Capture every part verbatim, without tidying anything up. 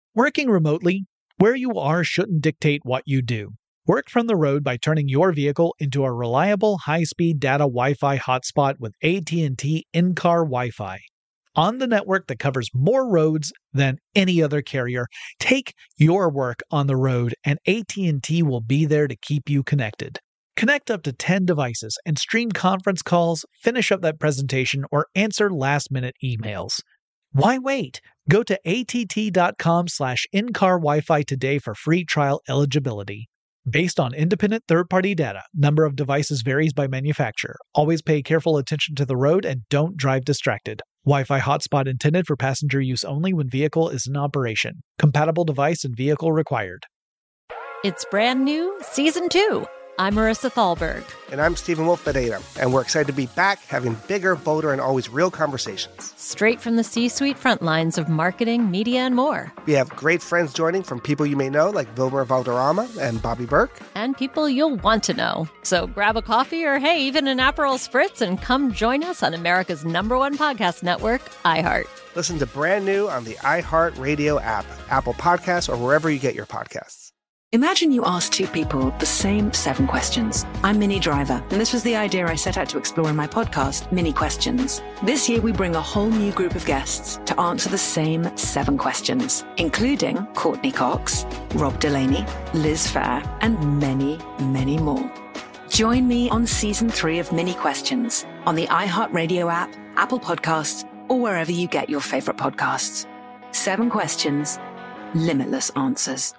Working remotely, where you are shouldn't dictate what you do. Work from the road by turning your vehicle into a reliable high-speed data Wi-Fi hotspot with A T and T in-car Wi-Fi. On the network that covers more roads than any other carrier, take your work on the road and A T and T will be there to keep you connected. Connect up to ten devices and stream conference calls, finish up that presentation, or answer last-minute emails. Why wait? Go to att.com slash in-car Wi-Fi today for free trial eligibility. Based on independent third-party data, number of devices varies by manufacturer. Always pay careful attention to the road and don't drive distracted. Wi-Fi hotspot intended for passenger use only when vehicle is in operation. Compatible device and vehicle required. It's brand new, season two. I'm Marissa Thalberg. And I'm Stephen Wolf Pereira. And we're excited to be back having bigger, bolder, and always real conversations. Straight from the C-suite front lines of marketing, media, and more. We have great friends joining from people you may know, like Wilmer Valderrama and Bobby Burke. And people you'll want to know. So grab a coffee or, hey, even an Aperol Spritz and come join us on America's number one podcast network, iHeart. Listen to Brand New on the iHeartRadio app, Apple Podcasts, or wherever you get your podcasts. Imagine you ask two people the same seven questions. I'm Minnie Driver, and this was the idea I set out to explore in my podcast, Minnie Questions. This year, we bring a whole new group of guests to answer the same seven questions, including Courtney Cox, Rob Delaney, Liz Phair, and many, many more. Join me on season three of Minnie Questions on the iHeartRadio app, Apple Podcasts, or wherever you get your favorite podcasts. Seven questions, limitless answers.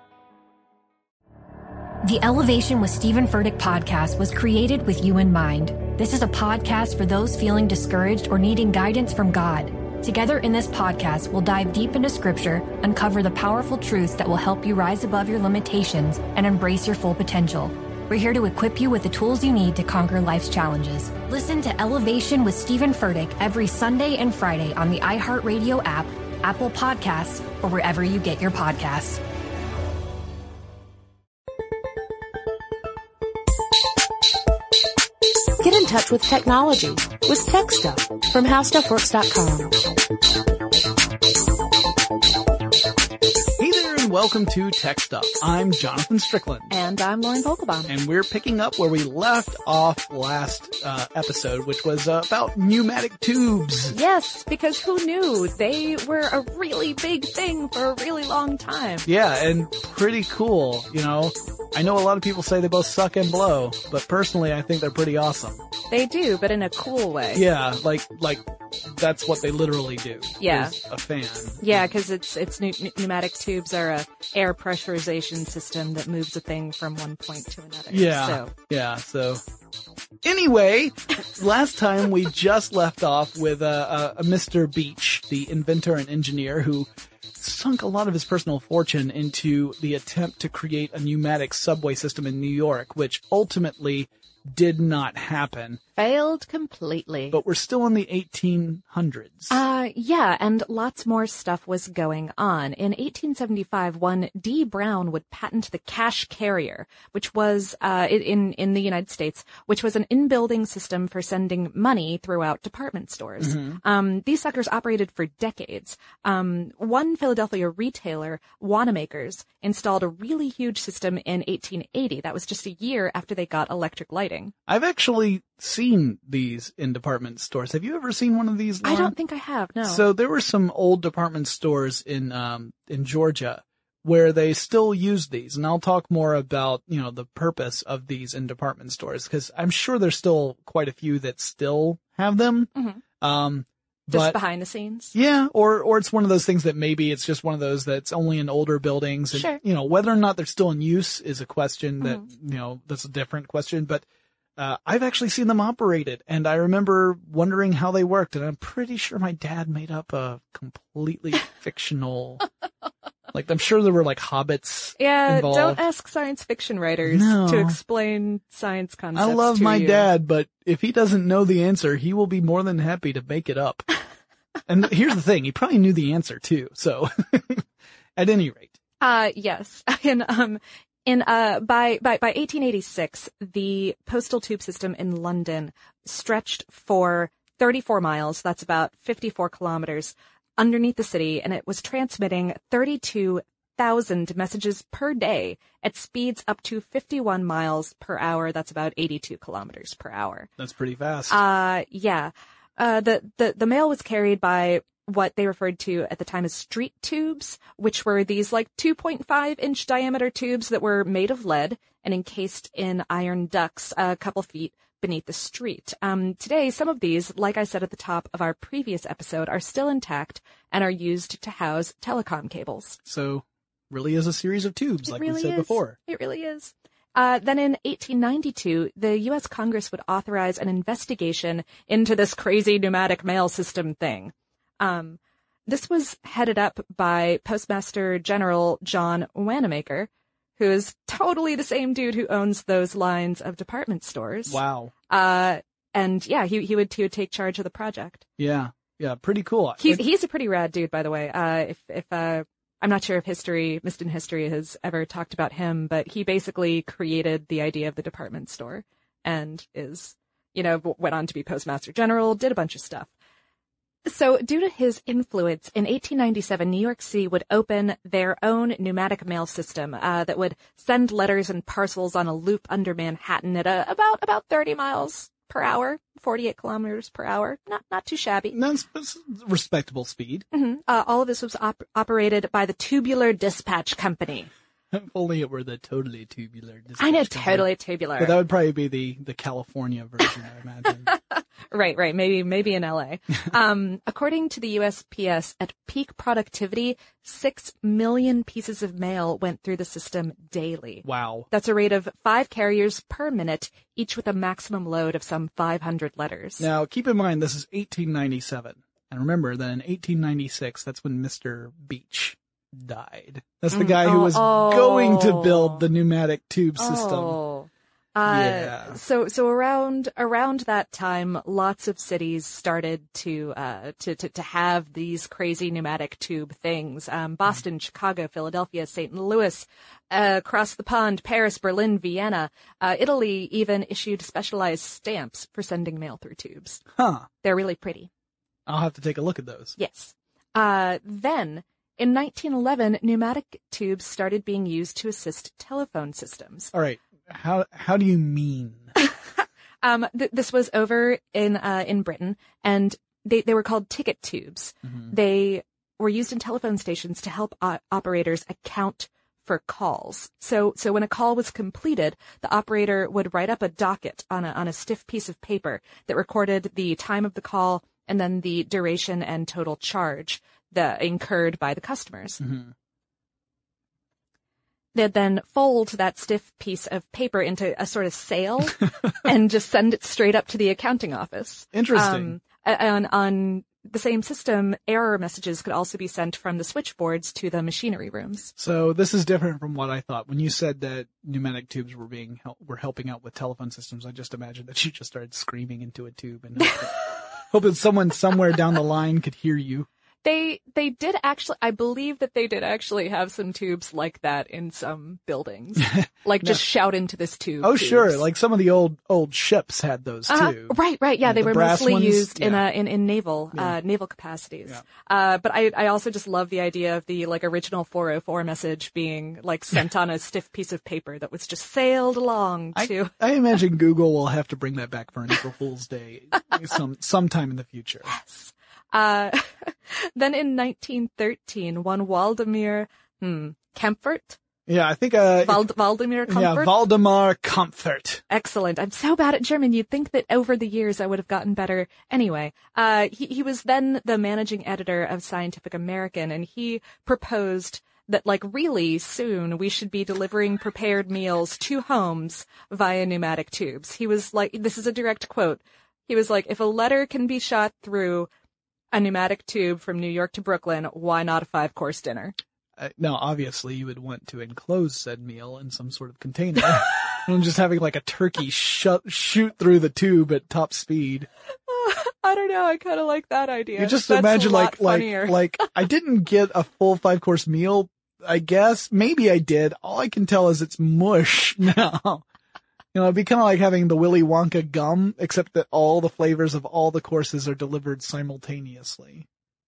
The Elevation with Stephen Furtick podcast was created with you in mind. This is a podcast for those feeling discouraged or needing guidance from God. Together in this podcast, we'll dive deep into scripture, uncover the powerful truths that will help you rise above your limitations and embrace your full potential. We're here to equip you with the tools you need to conquer life's challenges. Listen to Elevation with Stephen Furtick every Sunday and Friday on the iHeartRadio app, Apple Podcasts, or wherever you get your podcasts. Get in touch with technology with Tech Stuff from how stuff works dot com. Hey there and welcome to Tech Stuff. I'm Jonathan Strickland. And I'm Lauren Vogelbaum. And we're picking up where we left off last uh, episode, which was uh, about pneumatic tubes. Yes, because who knew? They were a really big thing for a really long time. Yeah, and pretty cool, you know. I know a lot of people say they both suck and blow, but personally I think they're pretty awesome. They do, but in a cool way. Yeah, like like that's what they literally do. Yeah. Is a fan. Yeah, because it's it's pneumatic tubes are a air pressurization system that moves a thing from one point to another. Yeah. So. Yeah. So anyway, last time we just left off with uh, uh, Mister Beach, the inventor and engineer who sunk a lot of his personal fortune into the attempt to create a pneumatic subway system in New York, which ultimately did not happen. Failed completely. But we're still in the eighteen hundreds. Uh, yeah, and lots more stuff was going on. In eighteen seventy-five, one D. Brown would patent the cash carrier, which was, uh, in, in the United States, which was an in-building system for sending money throughout department stores. Mm-hmm. Um, these suckers operated for decades. Um, one Philadelphia retailer, Wanamaker's, installed a really huge system in eighteen eighty. That was just a year after they got electric lighting. I've actually seen these in department stores. Have you ever seen one of these, Lauren? I don't think I have, no. So there were some old department stores in um in Georgia where they still use these, and I'll talk more about, you know, the purpose of these in department stores, because I'm sure there's still quite a few that still have them. Mm-hmm. Um Just but, behind the scenes? Yeah, or or it's one of those things that maybe it's just one of those that's only in older buildings. And, sure. You know, whether or not they're still in use is a question that, mm-hmm. you know, that's a different question. But uh, I've actually seen them operated, and I remember wondering how they worked, and I'm pretty sure my dad made up a completely fictional... Like, I'm sure there were, like, hobbits Yeah, involved. Don't ask science fiction writers No. to explain science concepts I love to my you. dad, but if he doesn't know the answer, he will be more than happy to make it up. And here's the thing, he probably knew the answer, too, so, at any rate. Uh, yes. And, um, in, uh, by, by, by eighteen eighty-six, the postal tube system in London stretched for thirty-four miles, that's about fifty-four kilometers, underneath the city, and it was transmitting thirty-two thousand messages per day at speeds up to fifty-one miles per hour. That's about eighty-two kilometers per hour. That's pretty fast. Uh, yeah. Uh, the, the, the mail was carried by what they referred to at the time as street tubes, which were these like two point five inch diameter tubes that were made of lead and encased in iron ducts a couple feet beneath the street. Um, today, some of these, like I said at the top of our previous episode, are still intact and are used to house telecom cables. So, really is a series of tubes, It like really we said is. before. It really is. Uh, then in eighteen ninety-two, the U S Congress would authorize an investigation into this crazy pneumatic mail system thing. Um, this was headed up by Postmaster General John Wanamaker, who is totally the same dude who owns those lines of department stores. Wow. Uh, and yeah, he, he would, he would take charge of the project. Yeah. Yeah. Pretty cool. He's, It- he's a pretty rad dude, by the way. Uh, if, if, uh, I'm not sure if history, Missed in History has ever talked about him, but he basically created the idea of the department store and is, you know, w- went on to be Postmaster General, did a bunch of stuff. So due to his influence, in eighteen ninety-seven, New York City would open their own pneumatic mail system uh, that would send letters and parcels on a loop under Manhattan at a, about about thirty miles per hour, forty-eight kilometers per hour. Not not too shabby. That's, that's respectable speed. hmm Uh, all of this was op- operated by the Tubular Dispatch Company. If only it were the totally tubular. I know, dispatch company. totally tubular. But that would probably be the, the California version, I imagine. Right, right. Maybe, maybe in L A. Um, according to the U S P S, at peak productivity, six million pieces of mail went through the system daily. Wow. That's a rate of five carriers per minute, each with a maximum load of some five hundred letters. Now, keep in mind, this is eighteen ninety-seven. And remember that in eighteen ninety-six, that's when Mister Beach died. That's the Mm, guy who oh, was oh. going to build the pneumatic tube system. Oh. Uh, Yeah. So, so around, around that time, lots of cities started to, uh, to, to, to have these crazy pneumatic tube things. Um, Boston, Chicago, Philadelphia, Saint Louis, uh, across the pond, Paris, Berlin, Vienna, uh, Italy even issued specialized stamps for sending mail through tubes. Huh. They're really pretty. I'll have to take a look at those. Yes. Uh, then, in nineteen eleven, pneumatic tubes started being used to assist telephone systems. All right. How, how do you mean? Um, th- this was over in, uh, in Britain, and they, they were called ticket tubes. Mhm. They were used in telephone stations to help uh, operators account for calls. So, so when a call was completed, the operator would write up a docket on a, on a stiff piece of paper that recorded the time of the call and then the duration and total charge that incurred by the customers. Mhm. They'd then fold that stiff piece of paper into a sort of sail and just send it straight up to the accounting office. Interesting. Um, and on the same system, error messages could also be sent from the switchboards to the machinery rooms. So this is different from what I thought. When you said that pneumatic tubes were being hel- were helping out with telephone systems, I just imagined that you just started screaming into a tube and hoping, hoping someone somewhere down the line could hear you. They they did actually, I believe that they did actually have some tubes like that in some buildings. Like just shout into this tube. Oh, tubes. sure. Like some of the old old ships had those Uh, too. right, right. Yeah, Yeah, they the were brass mostly ones, used in yeah. uh, in in naval Yeah. uh, naval capacities. Yeah. Uh, but I I also just love the idea of the like original four oh four message being like sent on a stiff piece of paper that was just sailed along to. I, I imagine Google will have to bring that back for an April Fool's Day some sometime in the future. Uh, then in nineteen thirteen, one Waldemar hmm, Kempfert, Yeah, I think uh Wald- Waldemar yeah, Kempfert. Valdemar Comfort. Excellent. I'm so bad at German. You'd think that over the years I would have gotten better. Anyway, uh, he, he was then the managing editor of Scientific American, and he proposed that, like, really soon we should be delivering prepared meals to homes via pneumatic tubes. He was like, this is a direct quote. He was like, if a letter can be shot through a pneumatic tube from New York to Brooklyn, why not a five-course dinner? Uh, now, obviously, you would want to enclose said meal in some sort of container. And just having like a turkey shut, shoot through the tube at top speed. I don't know. I kind of like that idea. You just That's imagine a lot like, like, funnier. like, I didn't get a full five course meal, I guess. Maybe I did. All I can tell is it's mush now. You know, it'd be kind of like having the Willy Wonka gum, except that all the flavors of all the courses are delivered simultaneously.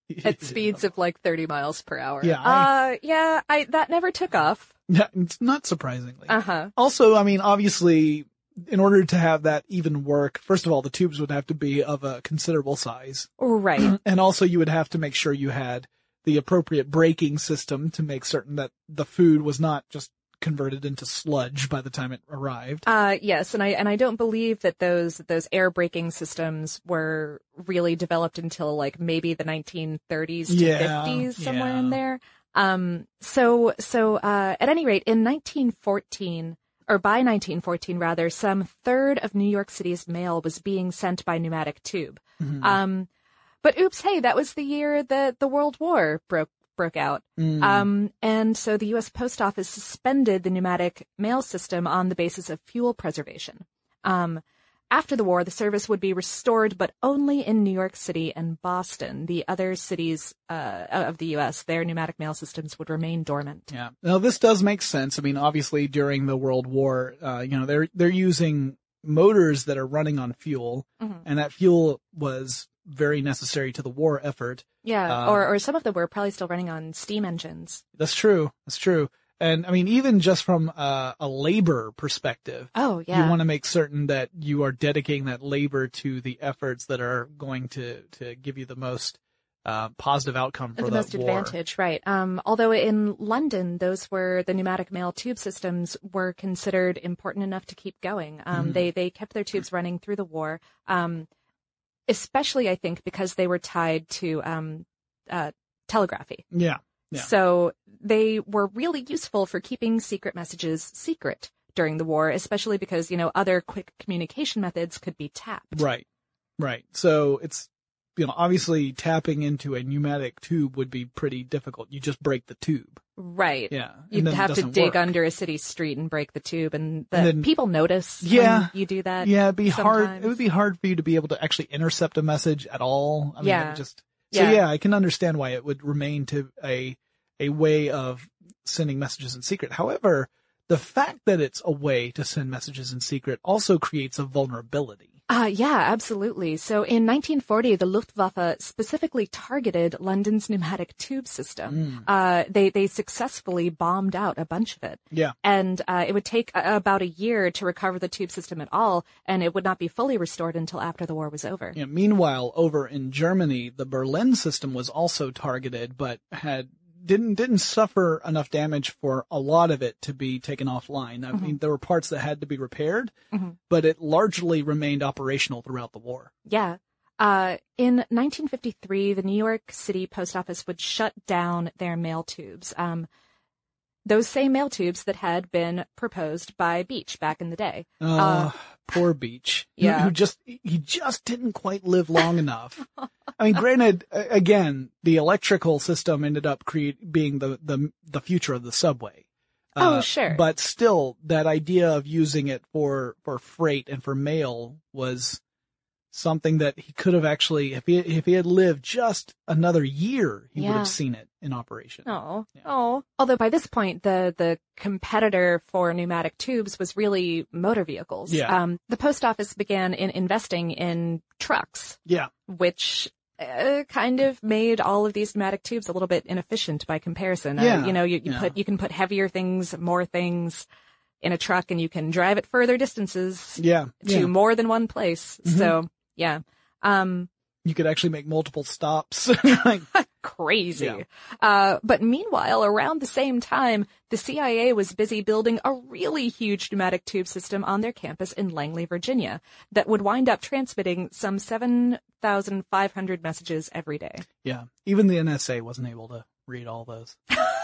at speeds of like thirty miles per hour. Yeah, I- uh, yeah, I that never took off. Yeah, it's not surprisingly. Uh-huh. Also, I mean, obviously, in order to have that even work, first of all, the tubes would have to be of a considerable size. Right. And also you would have to make sure you had the appropriate braking system to make certain that the food was not just converted into sludge by the time it arrived. Uh, yes, and I and I don't believe that those those air braking systems were really developed until like maybe the nineteen thirties to Yeah, fifties, somewhere yeah. in there. Um, so so uh, at any rate, in nineteen fourteen, or by nineteen fourteen rather, some third of New York City's mail was being sent by pneumatic tube. Mhm. Um, but oops, hey, that was the year that the World War broke broke out. Mm. Um, and so the U S Post Office suspended the pneumatic mail system on the basis of fuel preservation. Um, after the war, the service would be restored, but only in New York City and Boston. The other cities uh, of the U S, their pneumatic mail systems would remain dormant. Yeah. Now this does make sense. I mean, obviously during the World War, uh, you know, they're they're using motors that are running on fuel, Mhm. and that fuel was very necessary to the war effort. Yeah, Uh, or or some of them were probably still running on steam engines. That's true. That's true. And I mean, even just from uh, a labor perspective, Oh, yeah. you want to make certain that you are dedicating that labor to the efforts that are going to, to give you the most uh, positive outcome for the the most war. advantage, right. Um, although in London, those were, the pneumatic mail tube systems were considered important enough to keep going. Um, Mhm. they, they kept their tubes running through the war. Um, especially, I think, because they were tied to, um, uh, telegraphy. Yeah. Yeah. So they were really useful for keeping secret messages secret during the war, especially because, you know, other quick communication methods could be tapped. Right. Right. So it's, you know, obviously tapping into a pneumatic tube would be pretty difficult. You just break the tube. Right. Yeah. and You'd then it have to doesn't dig work. under a city street and break the tube, and the And then- people notice Yeah. when you do that. Yeah, it'd be hard. sometimes. It would be hard for you to be able to actually intercept a message at all. I mean, Yeah. it would just, so Yeah. yeah, I can understand why it would remain to a, a way of sending messages in secret. However, the fact that it's a way to send messages in secret also creates a vulnerability. Uh, yeah, absolutely. So in nineteen forty, the Luftwaffe specifically targeted London's pneumatic tube system. Mm. Uh, they, they successfully bombed out a bunch of it. Yeah. And uh, it would take a- about a year to recover the tube system at all, and it would not be fully restored until after the war was over. Yeah, meanwhile, over in Germany, the Berlin system was also targeted, but had didn't didn't suffer enough damage for a lot of it to be taken offline. I Mhm. mean, there were parts that had to be repaired, Mhm. but it largely remained operational throughout the war. Yeah. Uh, in nineteen fifty-three, the New York City Post Office would shut down their mail tubes. Um, those same mail tubes that had been proposed by Beach back in the day. Uh, Uh, poor Beach. who- yeah. Who just, he just didn't quite live long enough. I mean, granted, a- again, the electrical system ended up create, being the, the, the future of the subway. Oh, sure. But still, that idea of using it for, for freight and for mail was something that he could have actually, if he, if he had lived just another year, he would Yeah. have seen it in operation. Oh, Yeah. oh. Although by this point, the, the competitor for pneumatic tubes was really motor vehicles. Yeah. Um, the post office began in investing in trucks, Yeah. which uh, kind of made all of these pneumatic tubes a little bit inefficient by comparison. Yeah. Uh, you know, you, you Yeah. put you can put heavier things, more things in a truck, and you can drive it further distances Yeah. to yeah. more than one place. Mhm. So, yeah. Um, You could actually make multiple stops. Like, crazy. Yeah. Uh, but meanwhile, around the same time, the C I A was busy building a really huge pneumatic tube system on their campus in Langley, Virginia, that would wind up transmitting some seven thousand five hundred messages every day. yeah. Even the N S A wasn't able to read all those.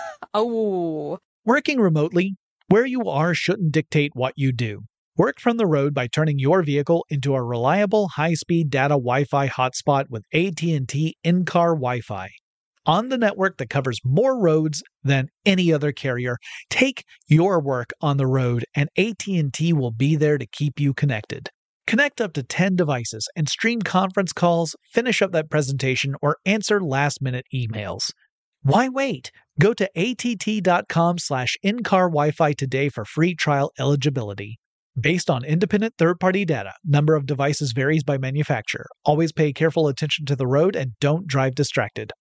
Oh, Working remotely, where you are shouldn't dictate what you do. Work from the road by turning your vehicle into a reliable high-speed data Wi-Fi hotspot with A T and T in-car Wi-Fi. On the network that covers more roads than any other carrier, take your work on the road and A T and T will be there to keep you connected. Connect up to ten devices and stream conference calls, finish up that presentation, or answer last-minute emails. Why wait? Go to att.com slash in-car Wi-Fi today for free trial eligibility. Based on independent third-party data, number of devices varies by manufacturer. Always pay careful attention to the road and don't drive distracted.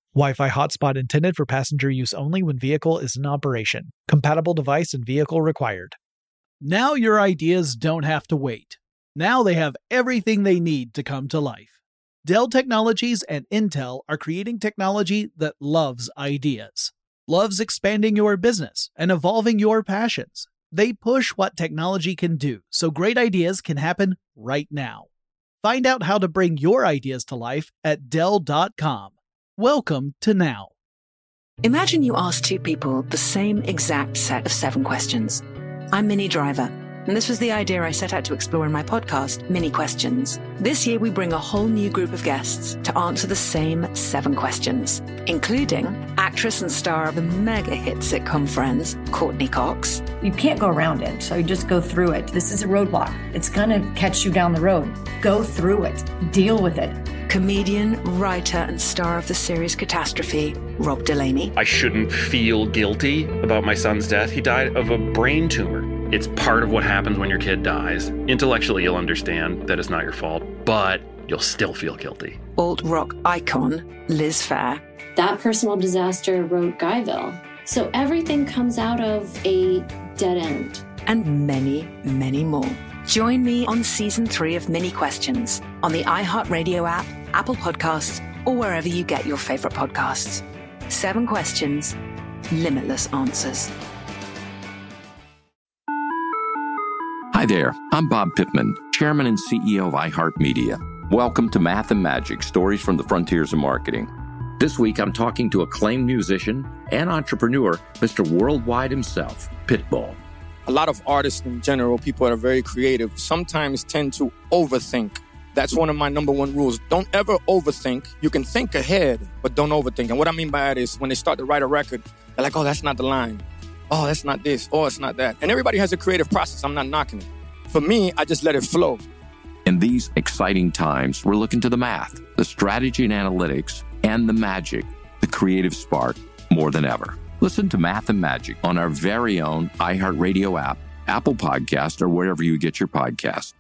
Wi-Fi hotspot intended for passenger use only when vehicle is in operation. Compatible device and vehicle required. Now your ideas don't have to wait. Now they have everything they need to come to life. Dell Technologies and Intel are creating technology that loves ideas, loves expanding your business and evolving your passions. They push what technology can do so great ideas can happen right now. Find out how to bring your ideas to life at Dell dot com. Welcome to Now. Imagine you ask two people the same exact set of seven questions. I'm Minnie Driver, and this was the idea I set out to explore in my podcast, Mini Questions. This year, we bring a whole new group of guests to answer the same seven questions, including actress and star of the mega hit sitcom Friends, Courtney Cox. You can't go around it, so you just go through it. This is a roadblock. It's going to catch you down the road. Go through it. Deal with it. Comedian, writer, and star of the series Catastrophe, Rob Delaney. I shouldn't feel guilty about my son's death. He died of a brain tumor. It's part of what happens when your kid dies. Intellectually, you'll understand that it's not your fault, but you'll still feel guilty. Alt rock icon, Liz Phair. That personal disaster wrote Guyville. So everything comes out of a dead end. And many, many more. Join me on season three of Mini Questions on the iHeartRadio app, Apple Podcasts, or wherever you get your favorite podcasts. Seven questions, limitless answers. Hi there, I'm Bob Pittman, Chairman and C E O of iHeartMedia. Welcome to Math and Magic, Stories from the Frontiers of Marketing. This week, I'm talking to acclaimed musician and entrepreneur, Mister Worldwide himself, Pitbull. A lot of artists in general, people that are very creative, sometimes tend to overthink. That's one of my number one rules. Don't ever overthink. You can think ahead, but don't overthink. And what I mean by that is when they start to write a record, they're like, oh, that's not the line. Oh, that's not this. Oh, it's not that. And everybody has a creative process. I'm not knocking it. For me, I just let it flow. In these exciting times, we're looking to the math, the strategy and analytics, and the magic, the creative spark, more than ever. Listen to Math and Magic on our very own iHeartRadio app, Apple Podcast, or wherever you get your podcasts.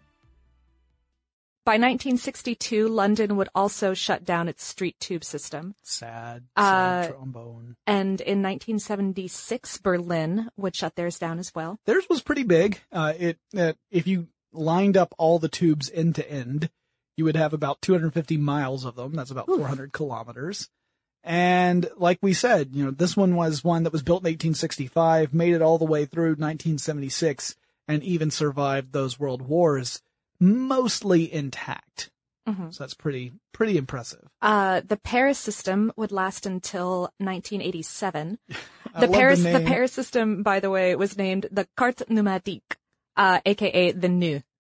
By nineteen sixty-two, London would also shut down its street tube system. Sad, Uh, sad trombone. And in nineteen seventy-six, Berlin would shut theirs down as well. Theirs was pretty big. Uh, it, uh, if you lined up all the tubes end to end, you would have about two hundred fifty miles of them. That's about Ooh. four hundred kilometers. And like we said, you know, this one was one that was built in eighteen sixty-five, made it all the way through nineteen seventy-six, and even survived those world wars mostly intact. Mm-hmm. So that's pretty, pretty impressive. Uh, the Paris system would last until nineteen eighty-seven. The Paris, the, the Paris system, by the way, was named the Carte Pneumatique, uh, aka the N U.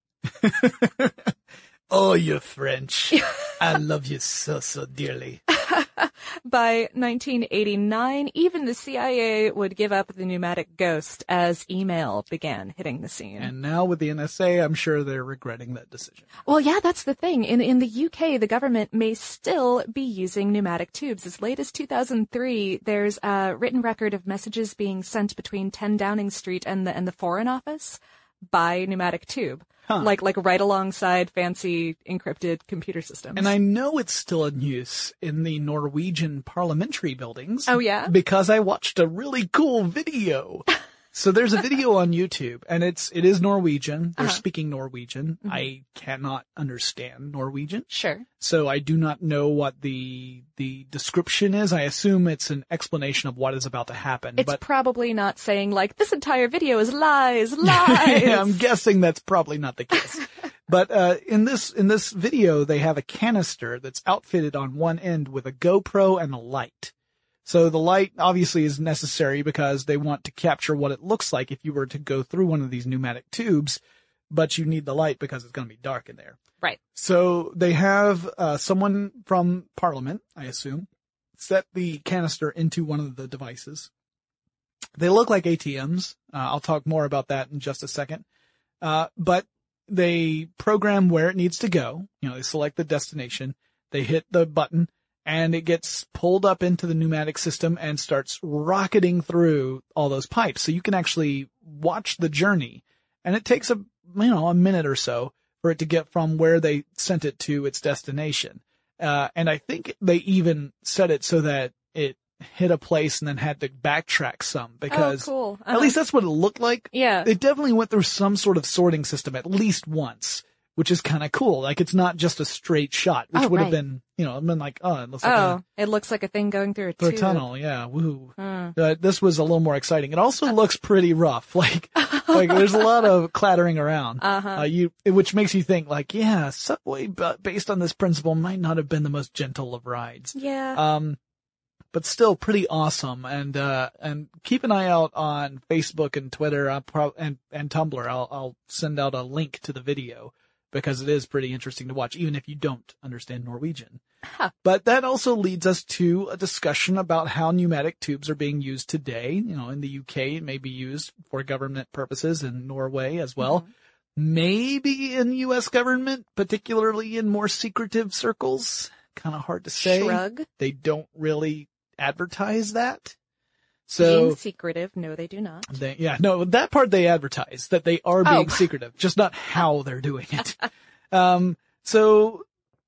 Oh, you're French. I love you so, so dearly. By nineteen eighty-nine, even the C I A would give up the pneumatic ghost as email began hitting the scene. And now with the N S A, I'm sure they're regretting that decision. Well, yeah, that's the thing. In in the U K, the government may still be using pneumatic tubes. As late as two thousand three, there's a written record of messages being sent between ten Downing Street and the and the Foreign Office by pneumatic tube. Huh. Like, like right alongside fancy encrypted computer systems. And I know it's still in use in the Norwegian parliamentary buildings. Oh, yeah? Because I watched a really cool video. So there's a video on YouTube, and it's, it is Norwegian. They're uh-huh. speaking Norwegian. Mm-hmm. I cannot understand Norwegian. Sure. So I do not know what the, the description is. I assume it's an explanation of what is about to happen. It's but probably not saying, like, this entire video is lies, lies. Yeah, I'm guessing that's probably not the case. But, uh, in this, in this video, they have a canister that's outfitted on one end with a GoPro and a light. So the light obviously is necessary because they want to capture what it looks like if you were to go through one of these pneumatic tubes, but you need the light because it's going to be dark in there. Right. So they have uh, someone from Parliament, I assume, set the canister into one of the devices. They look like A T Ms. Uh, I'll talk more about that in just a second. Uh, but they program where it needs to go. You know, they select the destination. They hit the button. And it gets pulled up into the pneumatic system and starts rocketing through all those pipes. So you can actually watch the journey. And it takes a, you know, a minute or so for it to get from where they sent it to its destination. Uh, and I think they even set it so that it hit a place and then had to backtrack some because oh, cool. uh-huh. at least that's what it looked like. Yeah. It definitely went through some sort of sorting system at least once, which is kind of cool. Like it's not just a straight shot, which oh, would right. have been, you know, I've been like, oh, it looks like oh, a, it looks like a thing going through a, through a tube. tunnel. Yeah. Woo. Hmm. Uh, this was a little more exciting. It also looks pretty rough. Like, like there's a lot of clattering around. Uh-huh. Uh, you, which makes you think like, yeah, Subway, but based on this principle might not have been the most gentle of rides. Yeah. Um, but still pretty awesome. And, uh, and keep an eye out on Facebook and Twitter, I'll pro- and, and Tumblr. I'll, I'll send out a link to the video because it is pretty interesting to watch, even if you don't understand Norwegian. Huh. But that also leads us to a discussion about how pneumatic tubes are being used today. You know, in the U K, it may be used for government purposes, in Norway as well. Mm-hmm. Maybe in U S government, particularly in more secretive circles. Kind of hard to say. Shrug. They don't really advertise that. So being secretive, no, they do not. They, yeah, no, that part they advertise, that they are being oh. secretive, just not how they're doing it. um, so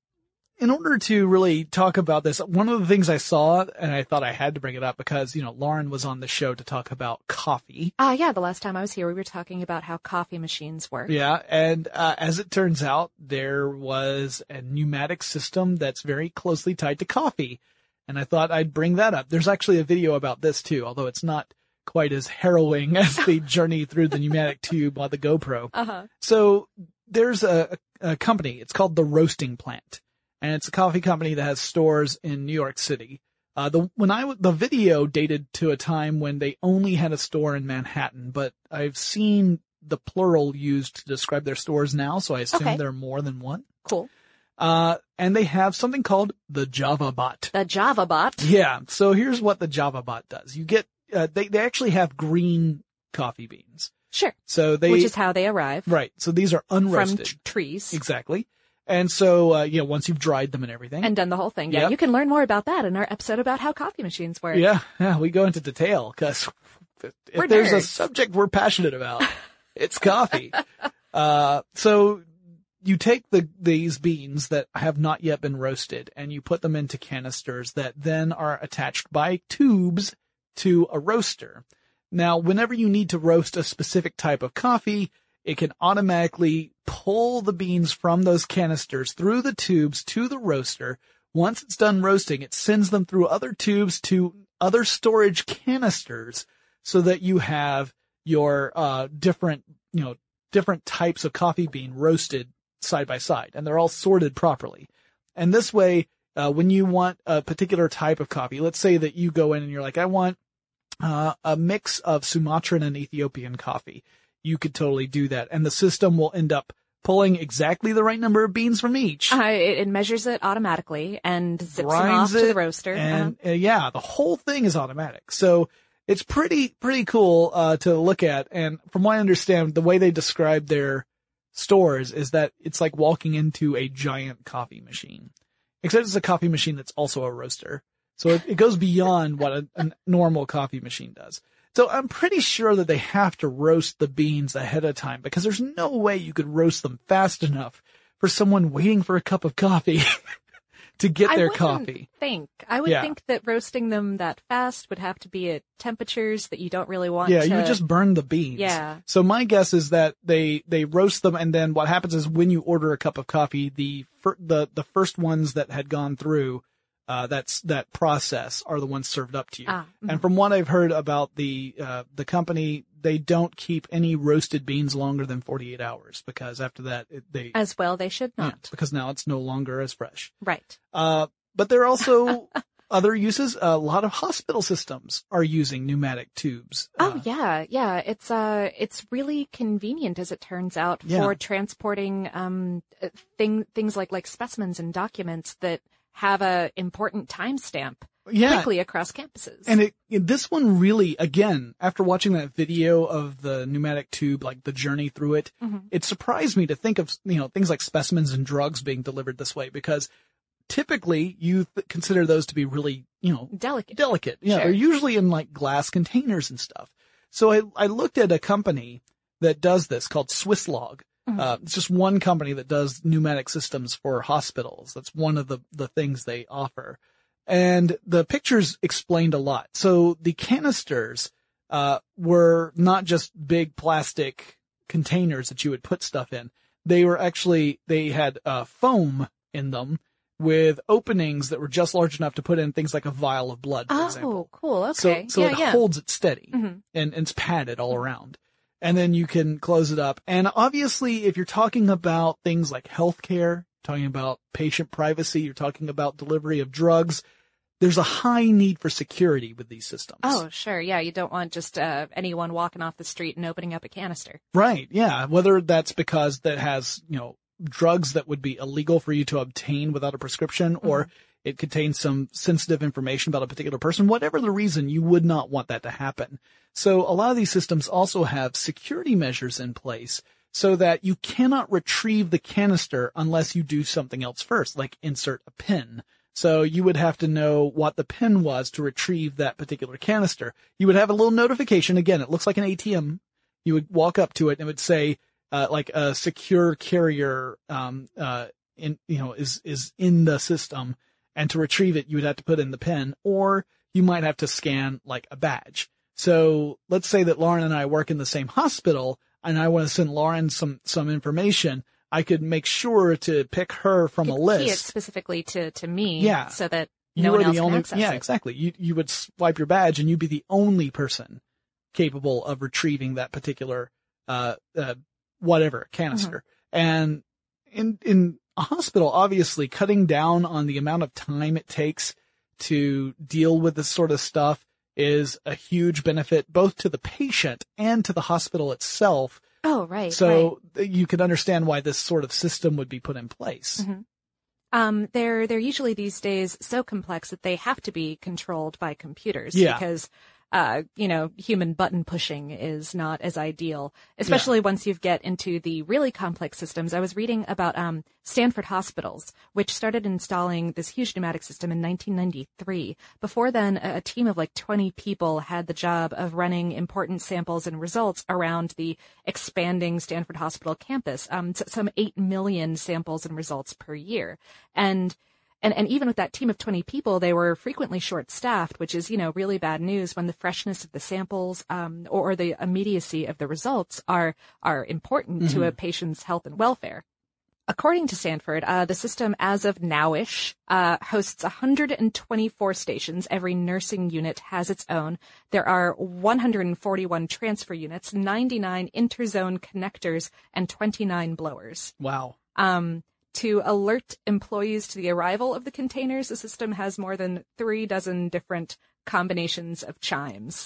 in order to really talk about this, one of the things I saw, and I thought I had to bring it up because, you know, Lauren was on the show to talk about coffee. Ah, uh, yeah, the last time I was here, we were talking about how coffee machines work. Yeah, and uh, as it turns out, there was a pneumatic system that's very closely tied to coffee. And I thought I'd bring that up. There's actually a video about this too, although it's not quite as harrowing as the journey through the pneumatic tube on the GoPro. Uh-huh. So there's a, a company. It's called The Roasting Plant, and it's a coffee company that has stores in New York City. Uh, the when I the video dated to a time when they only had a store in Manhattan, but I've seen the plural used to describe their stores now, so I assume okay. there are more than one. Cool. Uh, and they have something called the Java Bot. The Java Bot? Yeah. So here's what the Java Bot does. You get, uh, they, they actually have green coffee beans. Sure. So they, which is how they arrive. Right. So these are unroasted. From t- trees. Exactly. And so, uh, you know, once you've dried them and everything. And done the whole thing. Yeah. Yep. You can learn more about that in our episode about how coffee machines work. Yeah. Yeah. We go into detail because if, if there's nerds. a subject we're passionate about, it's coffee. uh, so, You take the, these beans that have not yet been roasted and you put them into canisters that then are attached by tubes to a roaster. Now, whenever you need to roast a specific type of coffee, it can automatically pull the beans from those canisters through the tubes to the roaster. Once it's done roasting, it sends them through other tubes to other storage canisters so that you have your, uh, different, you know, different types of coffee bean roasted side by side, and they're all sorted properly. And this way, uh, when you want a particular type of coffee, let's say that you go in and you're like, I want, uh, a mix of Sumatran and Ethiopian coffee. You could totally do that. And the system will end up pulling exactly the right number of beans from each. Uh, it, it measures it automatically and zips Grinds them off it, to the roaster. And uh-huh. uh, yeah, the whole thing is automatic. So it's pretty, pretty cool, uh, to look at. And from what I understand, the way they describe their stores is that it's like walking into a giant coffee machine, except it's a coffee machine that's also a roaster. So it, it goes beyond what a, a normal coffee machine does. So I'm pretty sure that they have to roast the beans ahead of time because there's no way you could roast them fast enough for someone waiting for a cup of coffee to get I their wouldn't coffee. Think I would Yeah. think that roasting them that fast would have to be at temperatures that you don't really want. Yeah, to... you would just burn the beans. Yeah. So my guess is that they they roast them, and then what happens is when you order a cup of coffee, the fir- the the first ones that had gone through uh that's that process are the ones served up to you. Ah, mm-hmm. And from what I've heard about the uh the company, they don't keep any roasted beans longer than forty-eight hours because after that it, they As well, they should not. yeah, because now it's no longer as fresh. Right. Uh, but there are also other uses. A lot of hospital systems are using pneumatic tubes. Oh yeah, yeah. It's uh, it's really convenient as it turns out Yeah. for transporting um thing things like like specimens and documents that have a important timestamp Yeah. quickly across campuses. And it, it- this one really, again, after watching that video of the pneumatic tube, like the journey through it, Mhm. it surprised me to think of, you know, things like specimens and drugs being delivered this way because typically you th- consider those to be really, you know, delicate. delicate. Yeah. Sure. They're usually in like glass containers and stuff. So I, I looked at a company that does this called Swisslog. Mm-hmm. Uh, it's just one company that does pneumatic systems for hospitals. That's one of the, the things they offer. And the pictures explained a lot. So the canisters, uh, were not just big plastic containers that you would put stuff in. They were actually, they had, uh, foam in them with openings that were just large enough to put in things like a vial of blood, for oh, example. Oh, cool. Okay. So, so yeah, it yeah. holds it steady mm-hmm. and, and it's padded all around. And then you can close it up. And obviously, if you're talking about things like healthcare, talking about patient privacy, you're talking about delivery of drugs, there's a high need for security with these systems. Oh, sure. Yeah. You don't want just uh, anyone walking off the street and opening up a canister. Right. Yeah. Whether that's because that has, you know, drugs that would be illegal for you to obtain without a prescription, mm-hmm. or it contains some sensitive information about a particular person, whatever the reason, you would not want that to happen. So a lot of these systems also have security measures in place so that you cannot retrieve the canister unless you do something else first, like insert a pin. So you would have to know what the pin was to retrieve that particular canister. You would have a little notification. Again, it looks like an A T M. You would walk up to it and it would say, uh, like a secure carrier, um, uh, in, you know, is, is in the system. And to retrieve it, you would have to put in the pin, or you might have to scan like a badge. So let's say that Lauren and I work in the same hospital and I want to send Lauren some, some information. I could make sure to pick her from you a could list. Key it specifically to, to me. Yeah. So that you no one are else the can only, access yeah, it. exactly. You, you would swipe your badge and you'd be the only person capable of retrieving that particular, uh, uh, whatever canister. Mm-hmm. And in, in a hospital, obviously cutting down on the amount of time it takes to deal with this sort of stuff is a huge benefit both to the patient and to the hospital itself. Oh, right. So right. you can understand why this sort of system would be put in place. Mm-hmm. Um, they're, they're usually these days so complex that they have to be controlled by computers yeah. because, uh, you know, human button pushing is not as ideal, especially yeah. once you get into the really complex systems. I was reading about, um, Stanford Hospitals, which started installing this huge pneumatic system in nineteen ninety-three. Before then, a, a team of like twenty people had the job of running important samples and results around the expanding Stanford Hospital campus, um, some eight million samples and results per year. And And, and even with that team of twenty people, they were frequently short-staffed, which is, you know, really bad news when the freshness of the samples, um, or, or the immediacy of the results are, are important mm-hmm. to a patient's health and welfare. According to Stanford, uh, the system as of nowish, uh, hosts one hundred twenty-four stations. Every nursing unit has its own. There are one hundred forty-one transfer units, ninety-nine interzone connectors, and twenty-nine blowers. Wow. Um, To alert employees to the arrival of the containers, the system has more than three dozen different combinations of chimes.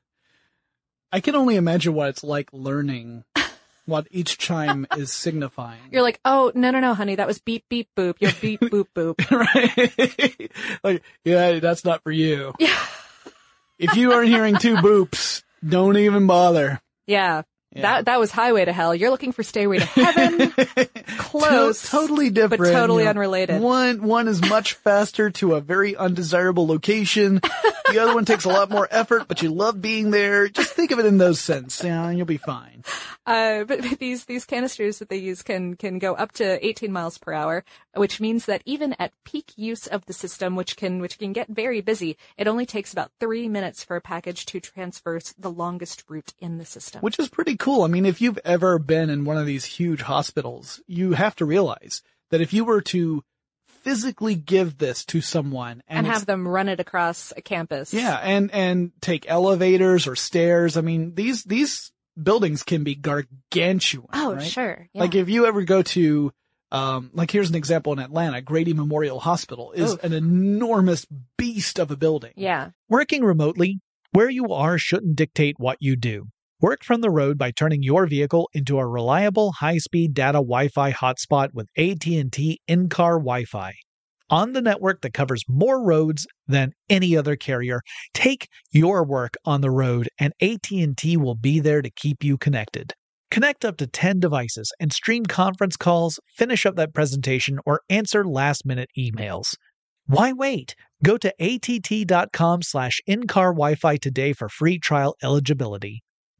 I can only imagine what it's like learning what each chime is signifying. You're like, oh, no, no, no, honey, that was beep, beep, boop. You're beep, boop, boop. Right? Like, yeah, that's not for you. Yeah. If you aren't hearing two boops, don't even bother. Yeah. Yeah. That that was Highway to Hell. You're looking for Stairway to Heaven. Close. To- totally different. But totally you know, unrelated. One one is much faster to a very undesirable location. The other one takes a lot more effort, but you love being there. Just think of it in those sense, yeah, and you'll be fine. Uh, but, but these these canisters that they use can can go up to eighteen miles per hour, which means that even at peak use of the system, which can which can get very busy, it only takes about three minutes for a package to traverse the longest route in the system. Which is pretty cool. I mean, if you've ever been in one of these huge hospitals, you have to realize that if you were to physically give this to someone and, and have them run it across a campus. Yeah, and and take elevators or stairs. I mean, these these buildings can be gargantuan. Oh, right? sure. Yeah. Like if you ever go to um like here's an example in Atlanta, Grady Memorial Hospital is Oof. an enormous beast of a building. Yeah. Working remotely, where you are shouldn't dictate what you do. Work from the road by turning your vehicle into a reliable high-speed data Wi-Fi hotspot with A T and T in-car Wi-Fi. On the network that covers more roads than any other carrier, take your work on the road and A T and T will be there to keep you connected. Connect up to ten devices and stream conference calls, finish up that presentation, or answer last-minute emails. Why wait? Go to att.com slash in-car Wi-Fi today for free trial eligibility.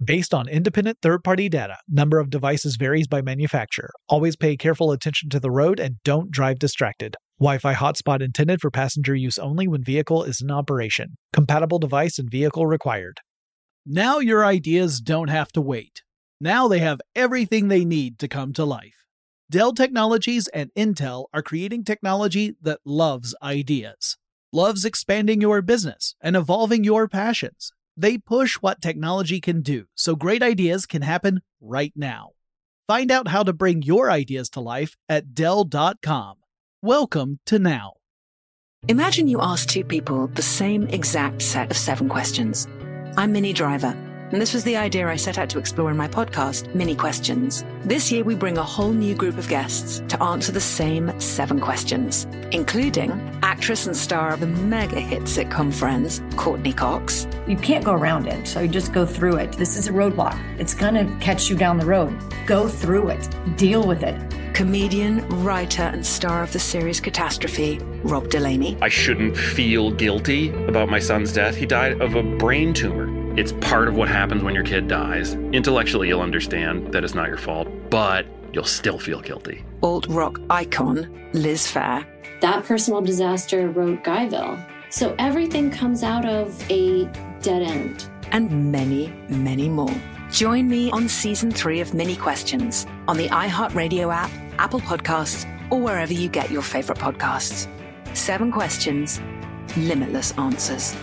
Based on independent third-party data, number of devices varies by manufacturer. Always pay careful attention to the road and don't drive distracted. Wi-Fi hotspot intended for passenger use only when vehicle is in operation. Compatible device and vehicle required. Now your ideas don't have to wait. Now they have everything they need to come to life. Dell Technologies and Intel are creating technology that loves ideas, loves expanding your business and evolving your passions. They push what technology can do so great ideas can happen right now. Find out how to bring your ideas to life at Dell dot com. Welcome to Now. Imagine you ask two people the same exact set of seven questions. I'm Minnie Driver, and this was the idea I set out to explore in my podcast, Mini Questions. This year, we bring a whole new group of guests to answer the same seven questions, including actress and star of the mega hit sitcom Friends, Courtney Cox. You can't go around it, so you just go through it. This is a roadblock. It's going to catch you down the road. Go through it. Deal with it. Comedian, writer, and star of the series Catastrophe, Rob Delaney. I shouldn't feel guilty about my son's death. He died of a brain tumor. It's part of what happens when your kid dies. Intellectually, you'll understand that it's not your fault, but you'll still feel guilty. Alt rock icon, Liz Phair. That personal disaster wrote Guyville. So everything comes out of a dead end. And many, many more. Join me on season three of Mini Questions on the iHeartRadio app, Apple Podcasts, or wherever you get your favorite podcasts. Seven questions, limitless answers.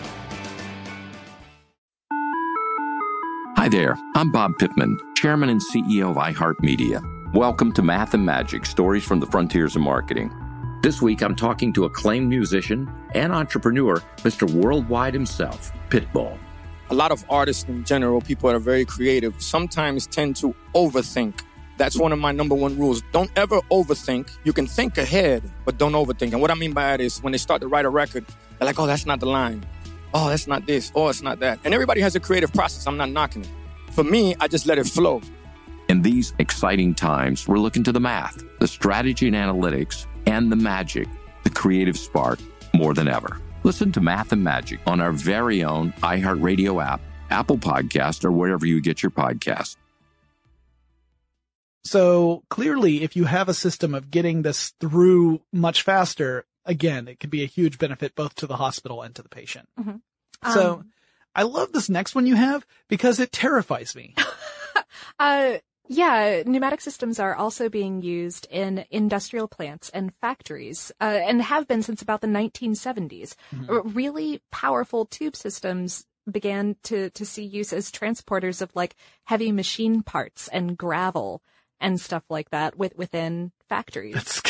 Hi there, I'm Bob Pittman, Chairman and C E O of iHeartMedia. Welcome to Math and Magic, Stories from the Frontiers of Marketing. This week, I'm talking to acclaimed musician and entrepreneur, Mister Worldwide himself, Pitbull. A lot of artists in general, people that are very creative, sometimes tend to overthink. That's one of my number one rules. Don't ever overthink. You can think ahead, but don't overthink. And what I mean by that is when they start to write a record, they're like, oh, that's not the line. Oh, that's not this. Oh, it's not that. And everybody has a creative process. I'm not knocking it. For me, I just let it flow. In these exciting times, we're looking to the math, the strategy and analytics, and the magic, the creative spark, more than ever. Listen to Math and Magic on our very own iHeartRadio app, Apple Podcast, or wherever you get your podcasts. So clearly, if you have a system of getting this through much faster, again, it could be a huge benefit both to the hospital and to the patient. Mm-hmm. So Um, I love this next one you have because it terrifies me. Uh, yeah, pneumatic systems are also being used in industrial plants and factories, uh, and have been since about the nineteen seventies. Mhm. R- Really powerful tube systems began to, to see use as transporters of like heavy machine parts and gravel and stuff like that with, within factories. That's,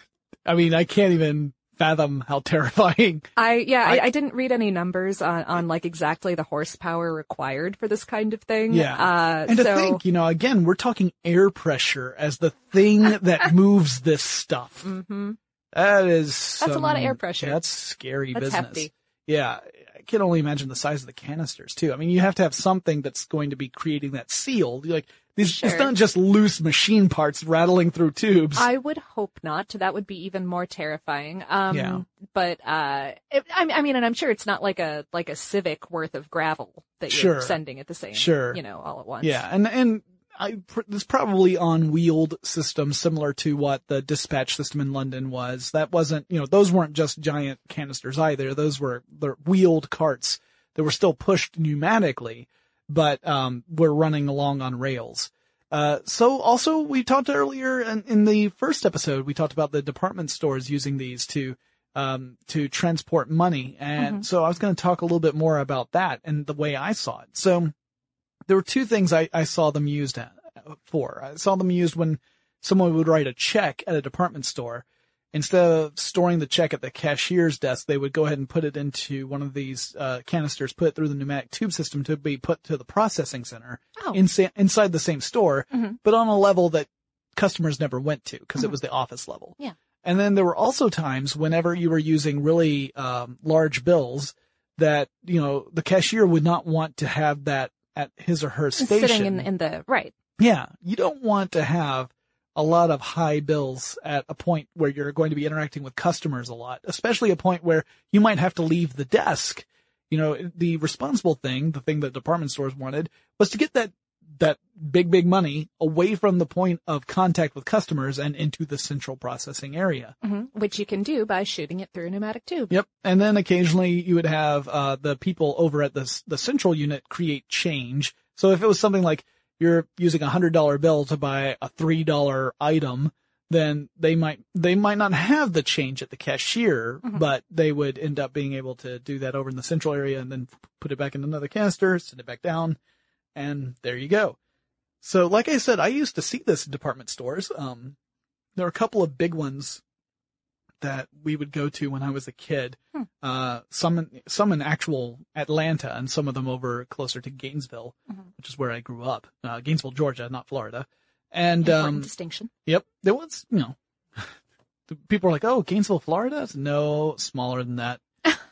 I mean, I can't even fathom how terrifying. I, yeah, I, I- I didn't read any numbers on, on like exactly the horsepower required for this kind of thing. Yeah. Uh, And to so, think, you know, again, we're talking air pressure as the thing that moves this stuff. hmm That is That's a lot of some- air pressure. That's scary That's business. hefty. Yeah. I can only imagine the size of the canisters too. I mean, you have to have something that's going to be creating that seal. Like these, Sure. it's not just loose machine parts rattling through tubes. I would hope not. That would be even more terrifying. Um, Yeah. But uh, it, I, I mean, and I'm sure it's not like a like a Civic worth of gravel that you're Sure. sending at the same, Sure. you know, all at once. Yeah, and and I pr- this probably on wheeled system similar to what the dispatch system in London was. That wasn't, you know, those weren't just giant canisters either. Those were the wheeled carts that were still pushed pneumatically, but um were running along on rails. Uh, so also we talked earlier in, in the first episode, we talked about the department stores using these to um to transport money, and Mhm. so I was going to talk a little bit more about that and the way I saw it. So there were two things I, I saw them used at, for. I saw them used when someone would write a check at a department store. Instead of storing the check at the cashier's desk, they would go ahead and put it into one of these uh, canisters, put it through the pneumatic tube system to be put to the processing center Oh. insa- inside the same store, Mhm. but on a level that customers never went to because Mhm. it was the office level. Yeah. And then there were also times whenever you were using really um, large bills that, you know, the cashier would not want to have that at his or her station. Sitting in, in the, right. Yeah. You don't want to have a lot of high bills at a point where you're going to be interacting with customers a lot, especially a point where you might have to leave the desk you know, the responsible thing, the thing that department stores wanted, was to get that that big, big money away from the point of contact with customers and into the central processing area. Mm-hmm. Which you can do by shooting it through a pneumatic tube. Yep. And then occasionally you would have uh the people over at the the central unit create change. So if it was something like you're using a one hundred dollar bill to buy a three dollar item, then they might they might not have the change at the cashier, mm-hmm. but they would end up being able to do that over in the central area and then put it back in another canister, send it back down. And there you go. So like I said, I used to see this in department stores. Um, there are a couple of big ones that we would go to when I was a kid. Hmm. Uh, some, in, some in actual Atlanta and some of them over closer to Gainesville, mm-hmm. which is where I grew up. Uh, Gainesville, Georgia, not Florida. And, Important um, distinction. Yep. There was, you know, people are like, oh, Gainesville, Florida? No, smaller than that.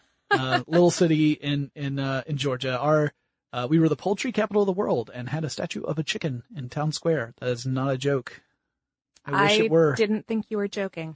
uh, little city in, in, uh, in Georgia. Our, Uh, we were the poultry capital of the world and had a statue of a chicken in town square. That is not a joke. I wish I it were. didn't think you were joking.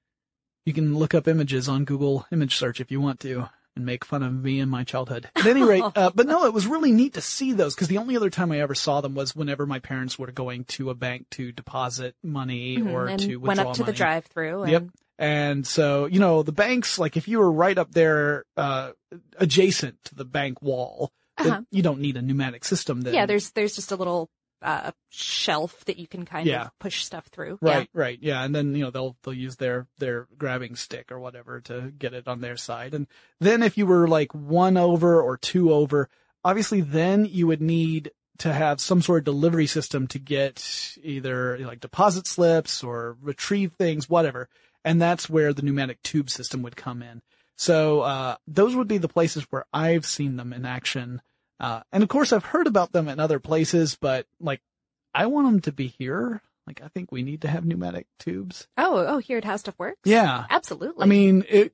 You can look up images on Google Image Search if you want to and make fun of me and my childhood. At any rate, uh, but no, it was really neat to see those because the only other time I ever saw them was whenever my parents were going to a bank to deposit money Mm-hmm. or and to withdraw went up to money. the drive-through. And... Yep. And so, you know, the banks, like if you were right up there, uh, adjacent to the bank wall, Uh-huh. you don't need a pneumatic system then. Yeah, there's there's just a little uh shelf that you can kind Yeah. of push stuff through. Right, right. Yeah. And then, you know, they'll, they'll use their, their grabbing stick or whatever to get it on their side. And then if you were like one over or two over, obviously then you would need to have some sort of delivery system to get either like deposit slips or retrieve things, whatever. And that's where the pneumatic tube system would come in. So, uh, those would be the places where I've seen them in action. Uh, and of course I've heard about them in other places, but like, I want them to be here. Like, I think we need to have pneumatic tubes. Oh, oh, here at How Stuff Works? Yeah. Absolutely. I mean, it,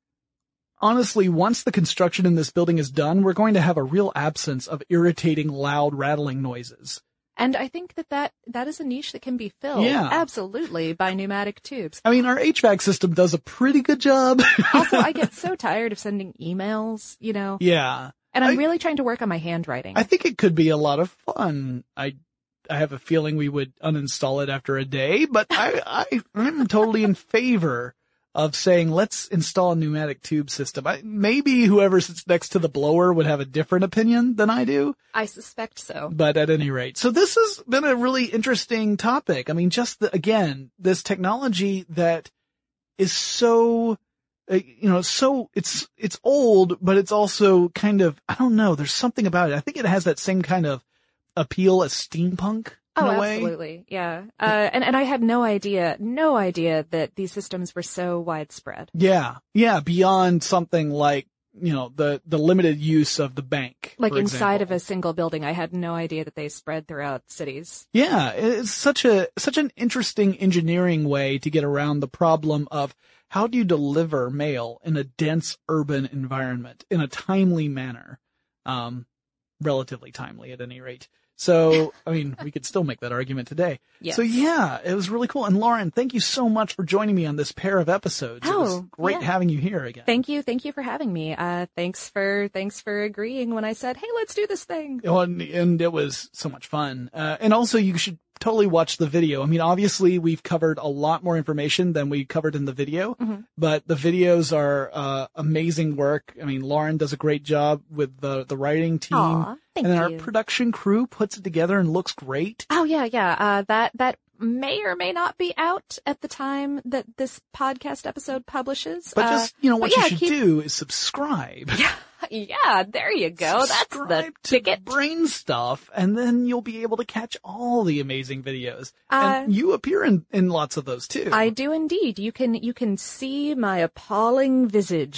honestly, once the construction in this building is done, we're going to have a real absence of irritating, loud, rattling noises. And I think that, that that is a niche that can be filled. Yeah. Absolutely, by pneumatic tubes. I mean, our H V A C system does a pretty good job. Also, I get so tired of sending emails, you know. Yeah. And I'm I, really trying to work on my handwriting. I think it could be a lot of fun. I I have a feeling we would uninstall it after a day, but I, I I'm totally in favor of saying, let's install a pneumatic tube system. I, maybe whoever sits next to the blower would have a different opinion than I do. I suspect so. But at any rate, so this has been a really interesting topic. I mean, just the, again, this technology that is so, uh, you know, so it's, it's old, but it's also kind of, I don't know, there's something about it. I think it has that same kind of appeal as steampunk. Oh, in a way. absolutely. Yeah. Uh, and, and I had no idea, no idea that these systems were so widespread. Yeah. Yeah. Beyond something like, you know, the, the limited use of the bank. Like for inside example. of a single building. I had no idea that they spread throughout cities. Yeah. It's such a, such an interesting engineering way to get around the problem of how do you deliver mail in a dense urban environment in a timely manner? Um, relatively timely at any rate. So, I mean, we could still make that argument today. Yes. So yeah, it was really cool. And Lauren, thank you so much for joining me on this pair of episodes. Oh, it was great yeah. having you here again. Thank you. Thank you for having me. Uh, thanks for, thanks for agreeing when I said, hey, let's do this thing. Oh, and, and it was so much fun. Uh, and also you should totally watch the video. I mean, obviously we've covered a lot more information than we covered in the video, mm-hmm. but the videos are, uh, amazing work. I mean, Lauren does a great job with the, the writing team. Aw, thank and then you. our production crew puts it together and looks great. Oh yeah, yeah. Uh, that, that may or may not be out at the time that this podcast episode publishes. But uh, just, you know, what yeah, you should keep... do is subscribe. Yeah, yeah, there you go. Subscribe That's the to ticket. Brain Stuff, and then you'll be able to catch all the amazing videos. Uh, and you appear in, in lots of those too. I do indeed. You can, you can see my appalling visage.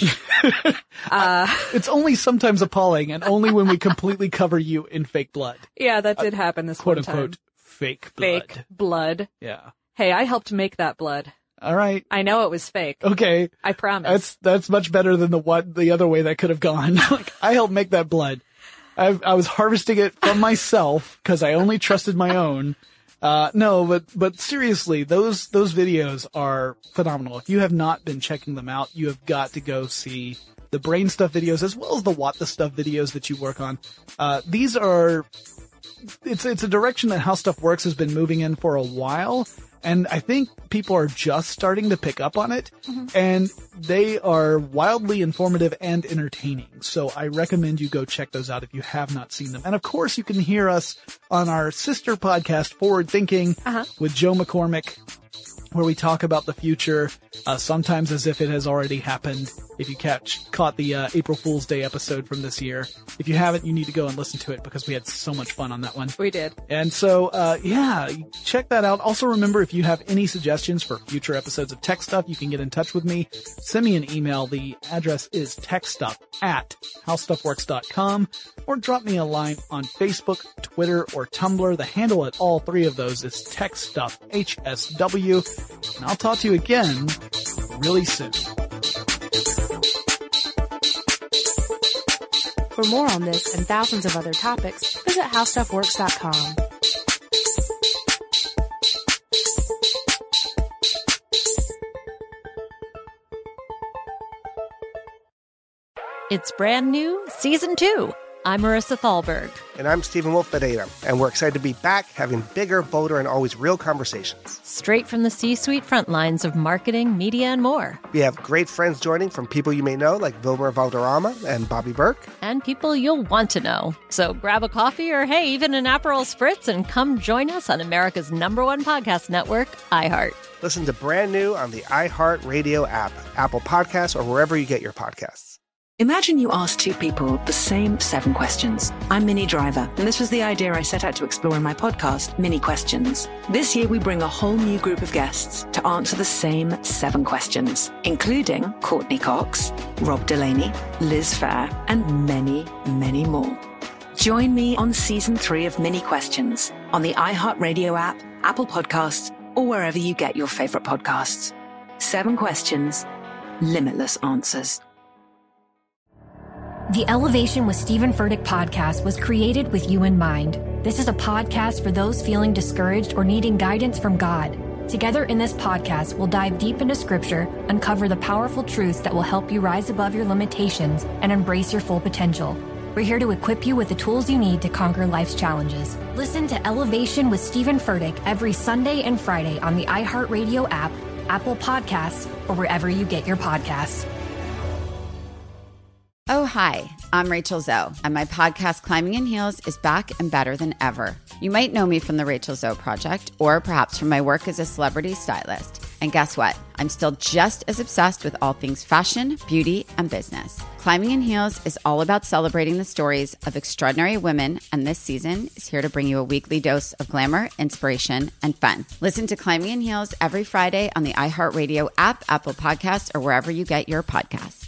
uh, it's only sometimes appalling, and only when we completely cover you in fake blood. Yeah, that did happen this quote one time. unquote fake blood. Fake blood. Yeah. Hey, I helped make that blood. All right. I know it was fake. Okay. I promise. That's that's much better than the what the other way that could have gone. Like, I helped make that blood. I I was harvesting it from myself because I only trusted my own. Uh, no, but but seriously, those those videos are phenomenal. If you have not been checking them out, you have got to go see the brain stuff videos, as well as the what the stuff videos that you work on. Uh, these are, it's, it's a direction that How Stuff Works has been moving in for a while. And I think people are just starting to pick up on it, mm-hmm. and they are wildly informative and entertaining. So I recommend you go check those out if you have not seen them. And of course, you can hear us on our sister podcast, Forward Thinking, uh-huh. with Joe McCormick, where we talk about the future, uh, sometimes as if it has already happened. If you catch, caught the uh, April Fool's Day episode from this year. If you haven't, you need to go and listen to it because we had so much fun on that one. We did. And so, uh, yeah, check that out. Also remember, if you have any suggestions for future episodes of Tech Stuff, you can get in touch with me. Send me an email. The address is techstuff at howstuffworks dot com, or drop me a line on Facebook, Twitter, or Tumblr. The handle at all three of those is TechStuff, H S W. And I'll talk to you again really soon. For more on this and thousands of other topics, visit how stuff works dot com. It's brand new, season two. I'm Marissa Thalberg. And I'm Stephen Wolf Bedeta, and we're excited to be back having bigger, bolder, and always real conversations. Straight from the C-suite front lines of marketing, media, and more. We have great friends joining from people you may know, like Wilmer Valderrama and Bobby Burke. And people you'll want to know. So grab a coffee or, hey, even an Aperol Spritz and come join us on America's number one podcast network, iHeart. Listen to brand new on the iHeart Radio app, Apple Podcasts, or wherever you get your podcasts. Imagine you ask two people the same seven questions. I'm Minnie Driver, and this was the idea I set out to explore in my podcast, Mini Questions. This year, we bring a whole new group of guests to answer the same seven questions, including Courtney Cox, Rob Delaney, Liz Phair, and many, many more. Join me on season three of Mini Questions on the iHeartRadio app, Apple Podcasts, or wherever you get your favorite podcasts. Seven questions, limitless answers. The Elevation with Stephen Furtick podcast was created with you in mind. This is a podcast for those feeling discouraged or needing guidance from God. Together in this podcast, we'll dive deep into scripture, uncover the powerful truths that will help you rise above your limitations and embrace your full potential. We're here to equip you with the tools you need to conquer life's challenges. Listen to Elevation with Stephen Furtick every Sunday and Friday on the iHeartRadio app, Apple Podcasts, or wherever you get your podcasts. Oh, hi, I'm Rachel Zoe, and my podcast, Climbing in Heels, is back and better than ever. You might know me from the Rachel Zoe Project, or perhaps from my work as a celebrity stylist. And guess what? I'm still just as obsessed with all things fashion, beauty, and business. Climbing in Heels is all about celebrating the stories of extraordinary women, and this season is here to bring you a weekly dose of glamour, inspiration, and fun. Listen to Climbing in Heels every Friday on the iHeartRadio app, Apple Podcasts, or wherever you get your podcasts.